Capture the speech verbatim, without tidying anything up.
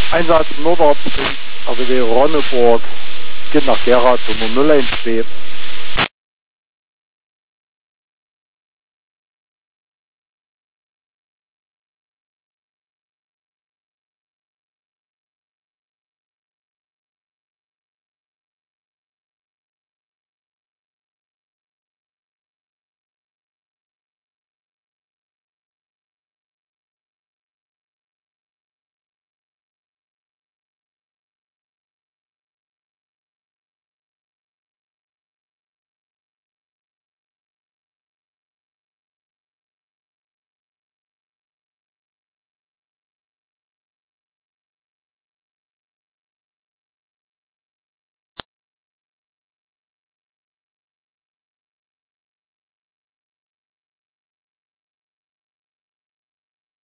Einsatz Nordortwind, R W Ronneburg, geht nach Gera, Nummer null eins zwei.